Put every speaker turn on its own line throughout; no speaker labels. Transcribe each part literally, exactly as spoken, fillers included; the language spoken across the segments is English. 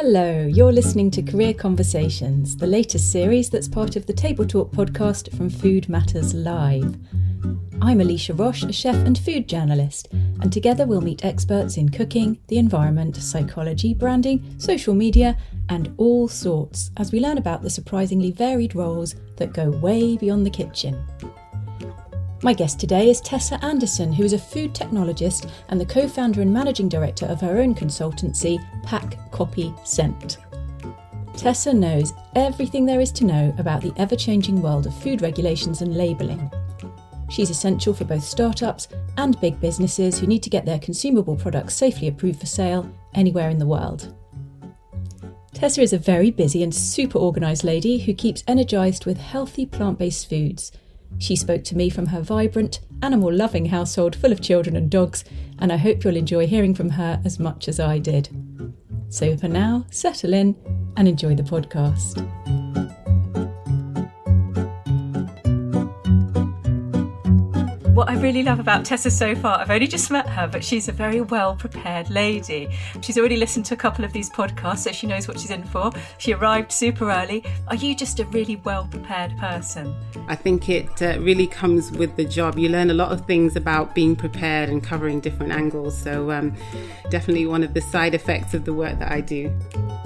Hello, you're listening to Career Conversations, the latest series that's part of the Table Talk podcast from Food Matters Live. I'm Alicia Roche, a chef and food journalist, and together we'll meet experts in cooking, the environment, psychology, branding, social media, and all sorts as we learn about the surprisingly varied roles that go way beyond the kitchen. My guest today is Tessa Anderson, who is a food technologist and the co-founder and managing director of her own consultancy, Pack Copy Scent. Tessa knows everything there is to know about the ever-changing world of food regulations and labelling. She's essential for both startups and big businesses who need to get their consumable products safely approved for sale anywhere in the world. Tessa is a very busy and super organised lady who keeps energised with healthy plant-based foods. She spoke to me from her vibrant, animal-loving household full of children and dogs, and I hope you'll enjoy hearing from her as much as I did. So for now, settle in and enjoy the podcast. What I really love about Tessa so far, I've only just met her, but she's a very well-prepared lady. She's already listened to a couple of these podcasts, so she knows what she's in for. She arrived super early. Are you just a really well-prepared person?
I think it uh, really comes with the job. You learn a lot of things about being prepared and covering different angles. So um, definitely one of the side effects of the work that I do.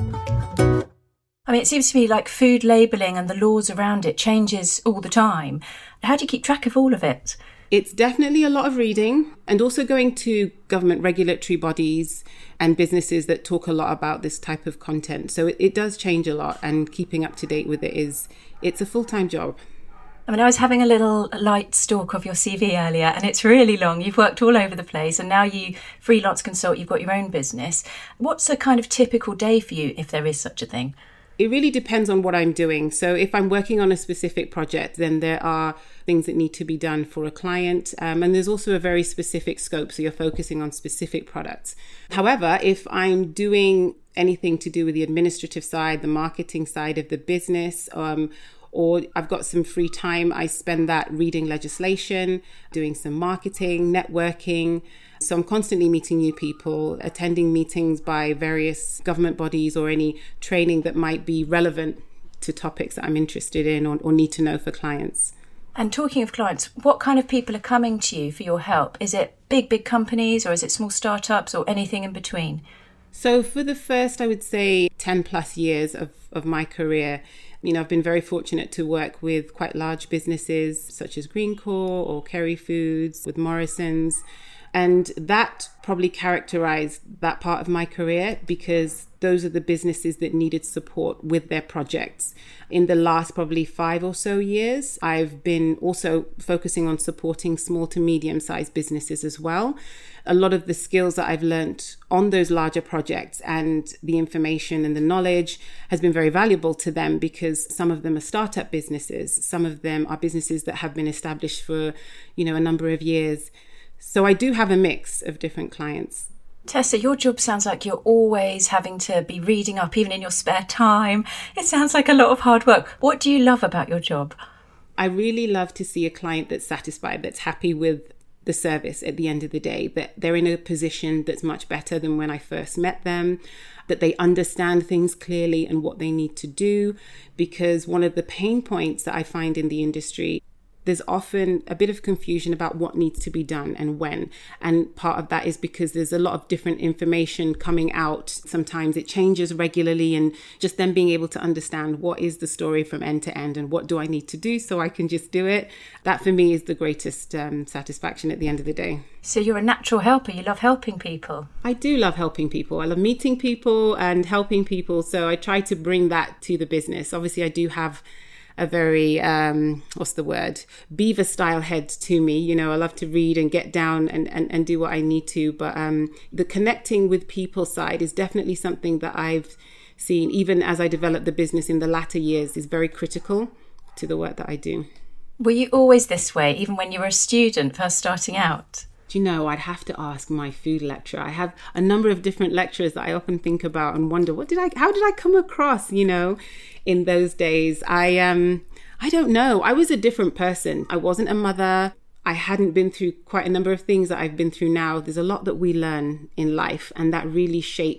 I mean, it seems to me like food labelling and the laws around it changes all the time. How do you keep track of all of it?
It's definitely a lot of reading and also going to government regulatory bodies and businesses that talk a lot about this type of content. So it, it does change a lot, and keeping up to date with it is, it's a full-time job.
I mean, I was having a little light stalk of your C V earlier, and it's really long. You've worked all over the place, and now you freelance consult, you've got your own business. What's a kind of typical day for you, if there is such a thing?
It really depends on what I'm doing. So if I'm working on a specific project, then there are things that need to be done for a client. Um, and there's also a very specific scope. So you're focusing on specific products. However, if I'm doing anything to do with the administrative side, the marketing side of the business, um, or I've got some free time, I spend that reading legislation, doing some marketing, networking. So I'm constantly meeting new people, attending meetings by various government bodies or any training that might be relevant to topics that I'm interested in or, or need to know for clients.
And talking of clients, what kind of people are coming to you for your help? Is it big, big companies, or is it small startups, or anything in between?
So for the first, I would say, ten plus years of, of my career, you know, I've been very fortunate to work with quite large businesses such as Greencore or Kerry Foods, with Morrison's. And that probably characterized that part of my career because those are the businesses that needed support with their projects. In the last probably five or so years, I've been also focusing on supporting small to medium-sized businesses as well. A lot of the skills that I've learned on those larger projects and the information and the knowledge has been very valuable to them because some of them are startup businesses. Some of them are businesses that have been established for, you know, a number of years. So I do have a mix of different clients.
Tessa, your job sounds like you're always having to be reading up, even in your spare time. It sounds like a lot of hard work. What do you love about your job?
I really love to see a client that's satisfied, that's happy with the service at the end of the day, that they're in a position that's much better than when I first met them, that they understand things clearly and what they need to do. Because one of the pain points that I find in the industry, there's often a bit of confusion about what needs to be done and when. And part of that is because there's a lot of different information coming out. Sometimes it changes regularly, and just then being able to understand what is the story from end to end and what do I need to do so I can just do it. That for me is the greatest um, satisfaction at the end of the day.
So you're a natural helper. You love helping people.
I do love helping people. I love meeting people and helping people. So I try to bring that to the business. Obviously, I do have a very, um, what's the word, beaver style head to me. You know, I love to read and get down and, and, and do what I need to. But um, the connecting with people side is definitely something that I've seen, even as I developed the business in the latter years, is very critical to the work that I do.
Were you always this way, even when you were a student first starting out?
Do you know, I'd have to ask my food lecturer. I have a number of different lecturers that I often think about and wonder, what did I, how did I come across, you know, in those days? I, um, I don't know. I was a different person. I wasn't a mother. I hadn't been through quite a number of things that I've been through now. There's a lot that we learn in life, and that really shapes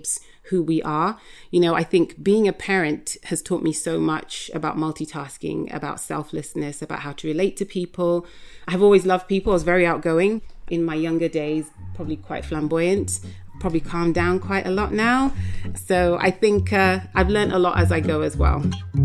who we are. You know, I think being a parent has taught me so much about multitasking, about selflessness, about how to relate to people. I've always loved people. I was very outgoing in my younger days, probably quite flamboyant, probably calmed down quite a lot now. So I think uh, I've learned a lot as I go as well.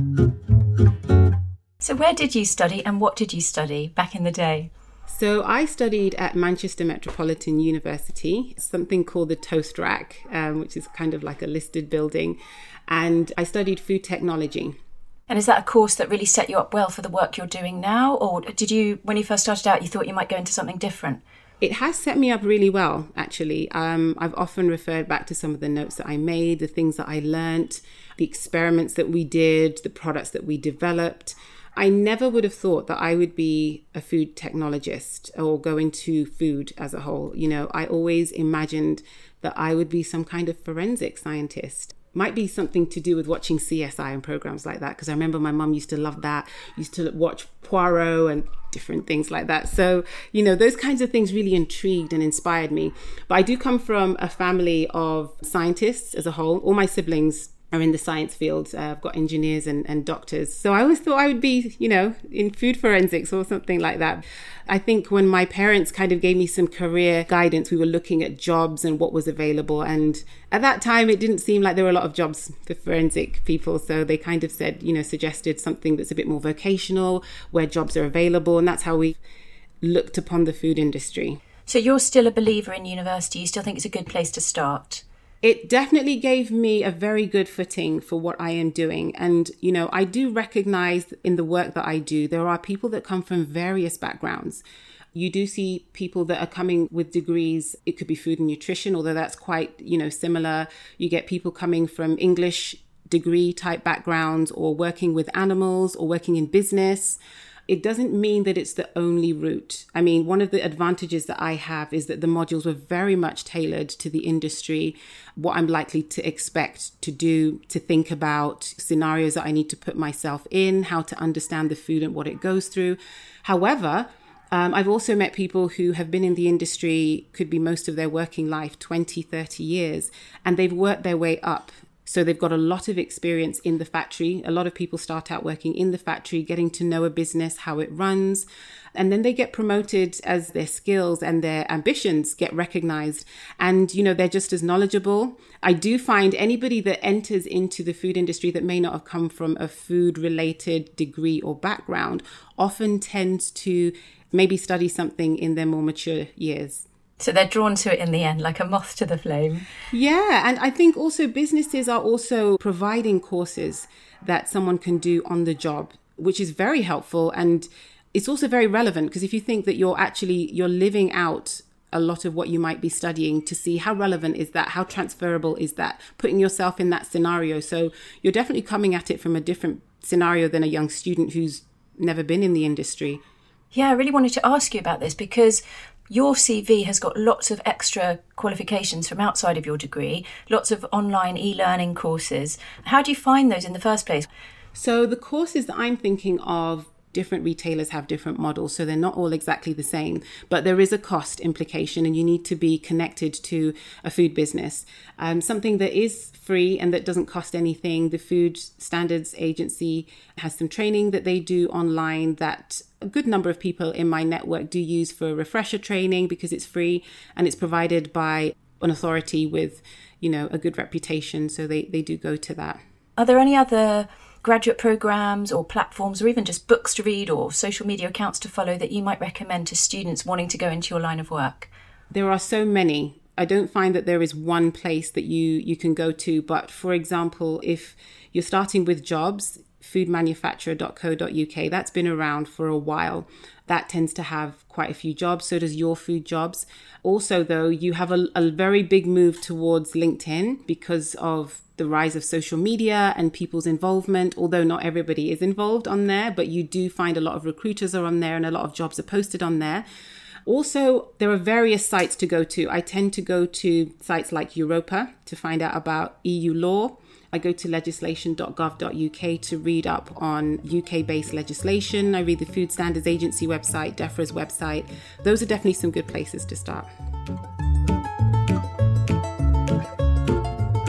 So where did you study and what did you study back in the day?
So I studied at Manchester Metropolitan University, something called the Toast Rack, um, which is kind of like a listed building. And I studied food technology.
And is that a course that really set you up well for the work you're doing now? Or did you, when you first started out, you thought you might go into something different?
It has set me up really well, actually. Um, I've often referred back to some of the notes that I made, the things that I learnt, the experiments that we did, the products that we developed. I never would have thought that I would be a food technologist or go into food as a whole. You know, I always imagined that I would be some kind of forensic scientist. Might be something to do with watching C S I and programs like that, because I remember my mum used to love that, used to watch Poirot and different things like that. So, you know, those kinds of things really intrigued and inspired me. But I do come from a family of scientists as a whole. All my siblings are in the science field. Uh, I've got engineers and, and doctors. So I always thought I would be, you know, in food forensics or something like that. I think when my parents kind of gave me some career guidance, we were looking at jobs and what was available. And at that time, it didn't seem like there were a lot of jobs for forensic people. So they kind of said, you know, suggested something that's a bit more vocational, where jobs are available. And that's how we looked upon the food industry.
So you're still a believer in university? You still think it's a good place to start?
It definitely gave me a very good footing for what I am doing. And, you know, I do recognize in the work that I do, there are people that come from various backgrounds. You do see people that are coming with degrees. It could be food and nutrition, although that's quite, you know, similar. You get people coming from English degree type backgrounds or working with animals or working in business. It doesn't mean that it's the only route. I mean, one of the advantages that I have is that the modules were very much tailored to the industry, what I'm likely to expect to do, to think about, scenarios that I need to put myself in, how to understand the food and what it goes through. However, um, I've also met people who have been in the industry, could be most of their working life, twenty, thirty years, and they've worked their way up. So they've got a lot of experience in the factory. A lot of people start out working in the factory, getting to know a business, how it runs, and then they get promoted as their skills and their ambitions get recognized. And, you know, they're just as knowledgeable. I do find anybody that enters into the food industry that may not have come from a food related degree or background often tends to maybe study something in their more mature years.
So they're drawn to it in the end, like a moth to the flame.
Yeah. And I think also businesses are also providing courses that someone can do on the job, which is very helpful. And it's also very relevant because if you think that you're actually, you're living out a lot of what you might be studying, to see how relevant is that, how transferable is that, putting yourself in that scenario. So you're definitely coming at it from a different scenario than a young student who's never been in the industry.
Yeah, I really wanted to ask you about this because your C V has got lots of extra qualifications from outside of your degree, lots of online e-learning courses. How do you find those in the first place?
So the courses that I'm thinking of, different retailers have different models, so they're not all exactly the same, but there is a cost implication and you need to be connected to a food business. Um, something that is free and that doesn't cost anything. The Food Standards Agency has some training that they do online that a good number of people in my network do use for refresher training because it's free and it's provided by an authority with, you know, a good reputation. So they, they do go to that.
Are there any other graduate programs or platforms or even just books to read or social media accounts to follow that you might recommend to students wanting to go into your line of work?
There are so many. I don't find that there is one place that you, you can go to. But for example, if you're starting with jobs, food manufacturer dot co dot uk, that's been around for a while. That tends to have quite a few jobs. So does Your Food Jobs. Also, though, you have a, a very big move towards LinkedIn because of the rise of social media and people's involvement, although not everybody is involved on there, but you do find a lot of recruiters are on there and a lot of jobs are posted on there. Also, there are various sites to go to. I tend to go to sites like Europa to find out about E U law. I go to legislation dot gov dot uk to read up on U K-based legislation. I read the Food Standards Agency website, DEFRA's website. Those are definitely some good places to start.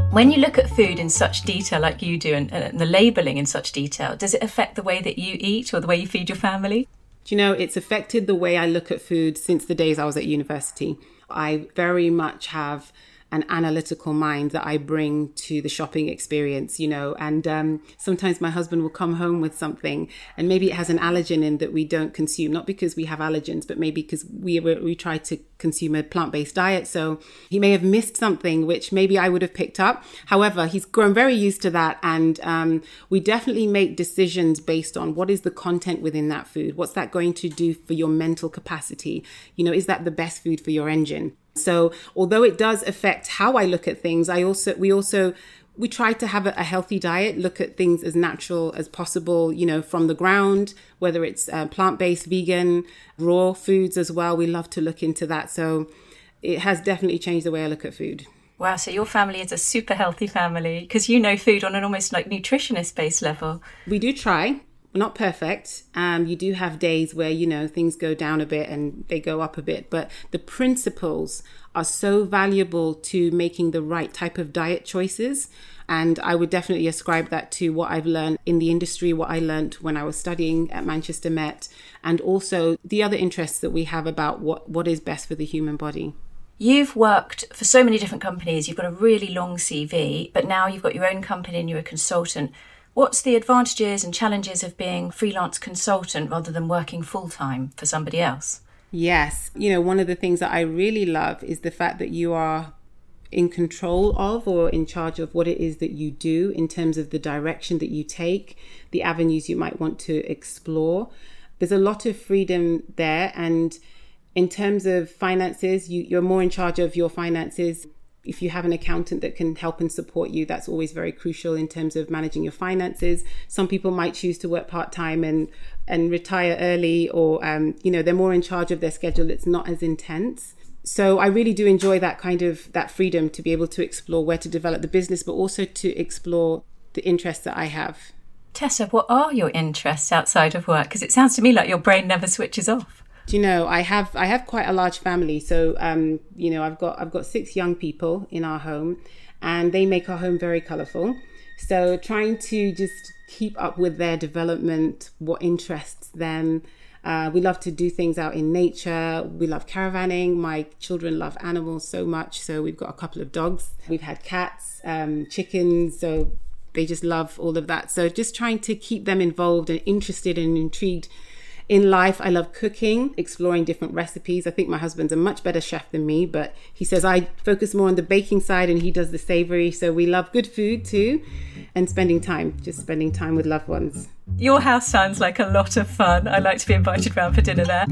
When you look at food in such detail like you do, and, and the labelling in such detail, does it affect the way that you eat or the way you feed your family?
Do you know, it's affected the way I look at food since the days I was at university. I very much have an analytical mind that I bring to the shopping experience, you know, and um, sometimes my husband will come home with something and maybe it has an allergen in that we don't consume, not because we have allergens, but maybe because we we try to consume a plant-based diet. So he may have missed something which maybe I would have picked up. However, he's grown very used to that. And um, we definitely make decisions based on what is the content within that food? What's that going to do for your mental capacity? You know, is that the best food for your engine? So although it does affect how I look at things, I also we also we try to have a, a healthy diet, look at things as natural as possible, you know, from the ground, whether it's uh, plant-based, vegan, raw foods as well. We love to look into that. So it has definitely changed the way I look at food.
Wow, so your family is a super healthy family because you know food on an almost like nutritionist-based level.
We do try. We're not perfect. Um, you do have days where, you know, things go down a bit and they go up a bit. But the principles are so valuable to making the right type of diet choices. And I would definitely ascribe that to what I've learned in the industry, what I learned when I was studying at Manchester Met, and also the other interests that we have about what, what is best for the human body.
You've worked for so many different companies. You've got a really long C V, but now you've got your own company and you're a consultant. What's the advantages and challenges of being freelance consultant rather than working full-time for somebody else?
Yes. You know, one of the things that I really love is the fact that you are in control of or in charge of what it is that you do in terms of the direction that you take, the avenues you might want to explore. There's a lot of freedom there. And in terms of finances, you, you're more in charge of your finances. If you have an accountant that can help and support you, that's always very crucial in terms of managing your finances. Some people might choose to work part-time and, and retire early, or, um, you know, they're more in charge of their schedule. It's not as intense. So I really do enjoy that kind of, that freedom to be able to explore where to develop the business, but also to explore the interests that I have.
Tessa, what are your interests outside of work? Because it sounds to me like your brain never switches off.
Do you know, I have I have quite a large family. So, um, you know, I've got I've got six young people in our home, and they make our home very colourful. So trying to just keep up with their development, what interests them. Uh, we love to do things out in nature. We love caravanning. My children love animals so much. So we've got a couple of dogs. We've had cats, um, chickens. So they just love all of that. So just trying to keep them involved and interested and intrigued in life. I love cooking, exploring different recipes. I think my husband's a much better chef than me, but he says I focus more on the baking side and he does the savory. So we love good food too, and spending time, just spending time with loved ones.
Your house sounds like a lot of fun. I'd like to be invited round for dinner there.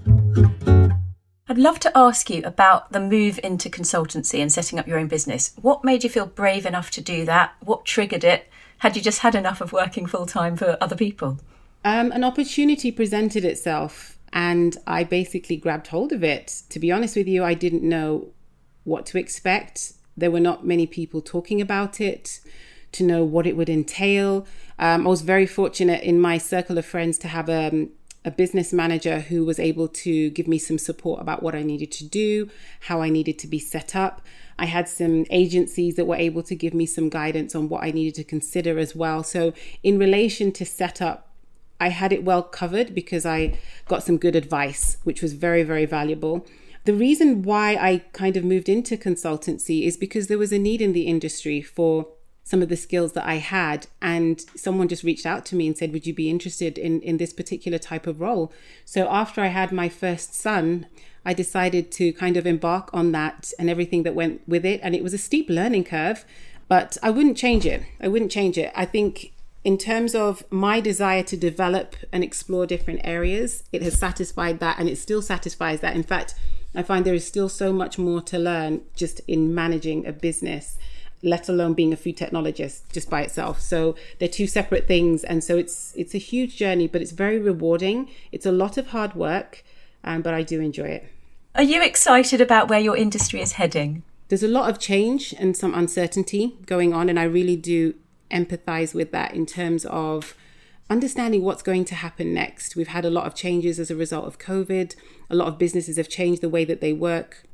I'd love to ask you about the move into consultancy and setting up your own business. What made you feel brave enough to do that? What triggered it? Had you just had enough of working full time for other people?
Um, an opportunity presented itself and I basically grabbed hold of it. To be honest with you, I didn't know what to expect. There were not many people talking about it, to know what it would entail. Um, I was very fortunate in my circle of friends to have a, a business manager who was able to give me some support about what I needed to do, how I needed to be set up. I had some agencies that were able to give me some guidance on what I needed to consider as well. So in relation to setup, I had it well covered because I got some good advice, which was very, very valuable. The reason why I kind of moved into consultancy is because there was a need in the industry for some of the skills that I had. And someone just reached out to me and said, would you be interested in, in this particular type of role? So after I had my first son, I decided to kind of embark on that and everything that went with it. And it was a steep learning curve, but I wouldn't change it. I wouldn't change it. I think in terms of my desire to develop and explore different areas, it has satisfied that and it still satisfies that. In fact, I find there is still so much more to learn just in managing a business, let alone being a food technologist just by itself. So they're two separate things. And so it's it's a huge journey, but it's very rewarding. It's a lot of hard work, um, but I do enjoy it.
Are you excited about where your industry is heading?
There's a lot of change and some uncertainty going on, and I really do empathize with that in terms of understanding what's going to happen next. We've had a lot of changes as a result of COVID. A lot of businesses have changed the way that they work.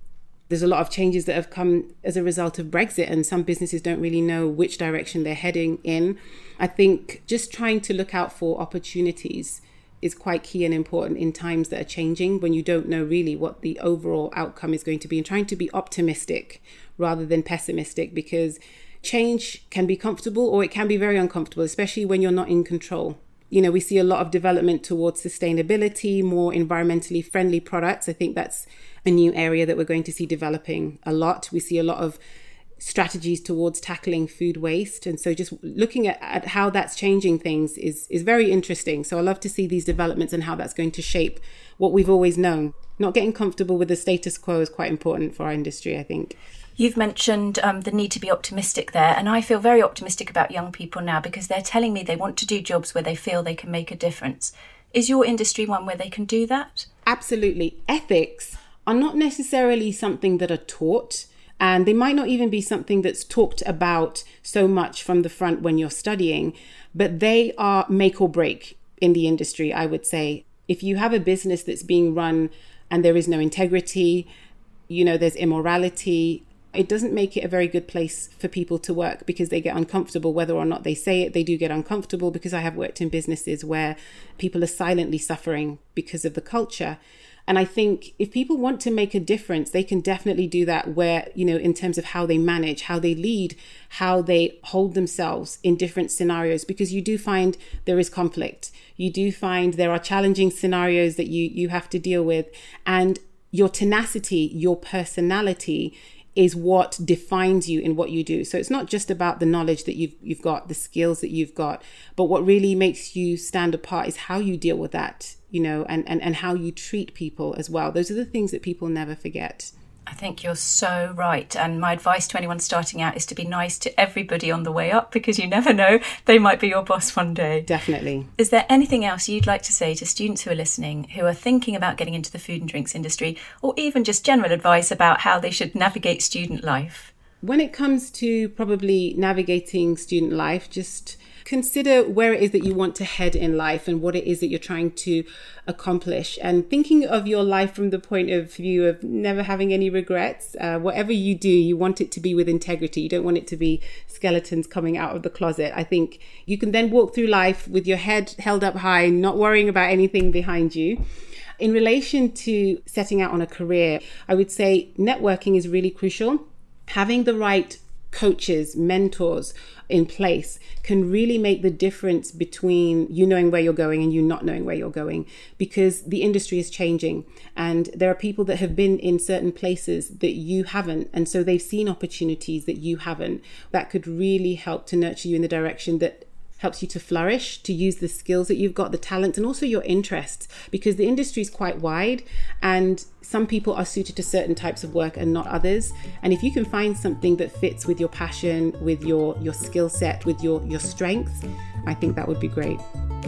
There's a lot of changes that have come as a result of Brexit, and some businesses don't really know which direction they're heading in. I think just trying to look out for opportunities is quite key and important in times that are changing, when you don't know really what the overall outcome is going to be, and trying to be optimistic rather than pessimistic, because change can be comfortable or it can be very uncomfortable, especially when you're not in control. You know, we see a lot of development towards sustainability, more environmentally friendly products. I think that's a new area that we're going to see developing a lot. We see a lot of strategies towards tackling food waste. And so just looking at, at how that's changing things is, is very interesting. So I love to see these developments and how that's going to shape what we've always known. Not getting comfortable with the status quo is quite important for our industry, I think.
You've mentioned um, the need to be optimistic there, and I feel very optimistic about young people now because they're telling me they want to do jobs where they feel they can make a difference. Is your industry one where they can do that?
Absolutely. Ethics are not necessarily something that are taught, and they might not even be something that's talked about so much from the front when you're studying, but they are make or break in the industry, I would say. If you have a business that's being run and there is no integrity, you know, there's immorality, it doesn't make it a very good place for people to work, because they get uncomfortable whether or not they say it. They do get uncomfortable, because I have worked in businesses where people are silently suffering because of the culture. And I think if people want to make a difference, they can definitely do that where, you know, in terms of how they manage, how they lead, how they hold themselves in different scenarios, because you do find there is conflict. You do find there are challenging scenarios that you, you have to deal with. And your tenacity, your personality is what defines you in what you do. So it's not just about the knowledge that you've you've got, the skills that you've got, but what really makes you stand apart is how you deal with that, you know, and, and, and how you treat people as well. Those are the things that people never forget.
I think you're so right. And my advice to anyone starting out is to be nice to everybody on the way up, because you never know, they might be your boss one day.
Definitely.
Is there anything else you'd like to say to students who are listening, who are thinking about getting into the food and drinks industry, or even just general advice about how they should navigate student life?
When it comes to probably navigating student life, just consider where it is that you want to head in life and what it is that you're trying to accomplish, and thinking of your life from the point of view of never having any regrets. Uh, whatever you do, you want it to be with integrity. You don't want it to be skeletons coming out of the closet. I think you can then walk through life with your head held up high, not worrying about anything behind you. In relation to setting out on a career, I would say networking is really crucial. Having the right coaches, mentors in place can really make the difference between you knowing where you're going and you not knowing where you're going, because the industry is changing and there are people that have been in certain places that you haven't, and so they've seen opportunities that you haven't. That could really help to nurture you in the direction that helps you to flourish, to use the skills that you've got, the talent, and also your interests, because the industry is quite wide and some people are suited to certain types of work and not others. And if you can find something that fits with your passion, with your, your skill set, with your, your strengths, I think that would be great.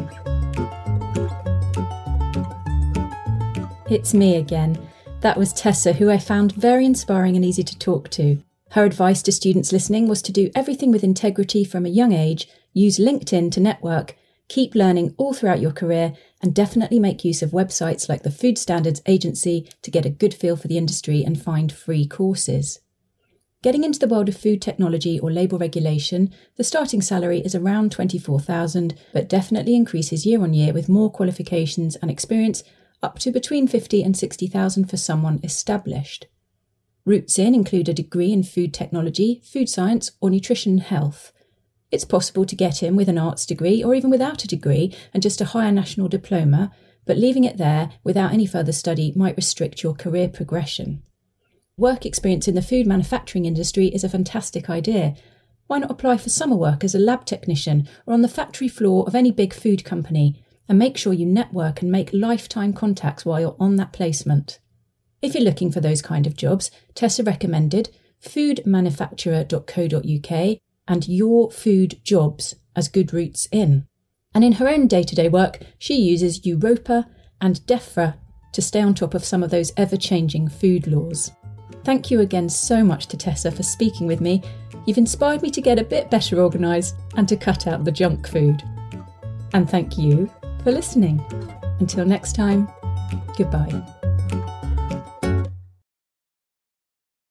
It's me again. That was Tessa, who I found very inspiring and easy to talk to. Her advice to students listening was to do everything with integrity from a young age, use LinkedIn to network, keep learning all throughout your career, and definitely make use of websites like the Food Standards Agency to get a good feel for the industry and find free courses. Getting into the world of food technology or label regulation, the starting salary is around twenty-four thousand pounds, but definitely increases year on year with more qualifications and experience, up to between fifty and sixty thousand for someone established. Routes in include a degree in food technology, food science, or nutrition health. It's possible to get in with an arts degree or even without a degree and just a higher national diploma, but leaving it there without any further study might restrict your career progression. Work experience in the food manufacturing industry is a fantastic idea. Why not apply for summer work as a lab technician or on the factory floor of any big food company, and make sure you network and make lifetime contacts while you're on that placement. If you're looking for those kind of jobs, Tessa recommended food manufacturer dot co dot uk and Your Food Jobs as good routes in. And in her own day-to-day work, she uses Europa and DEFRA to stay on top of some of those ever-changing food laws. Thank you again so much to Tessa for speaking with me. You've inspired me to get a bit better organised and to cut out the junk food. And thank you for listening. Until next time, goodbye.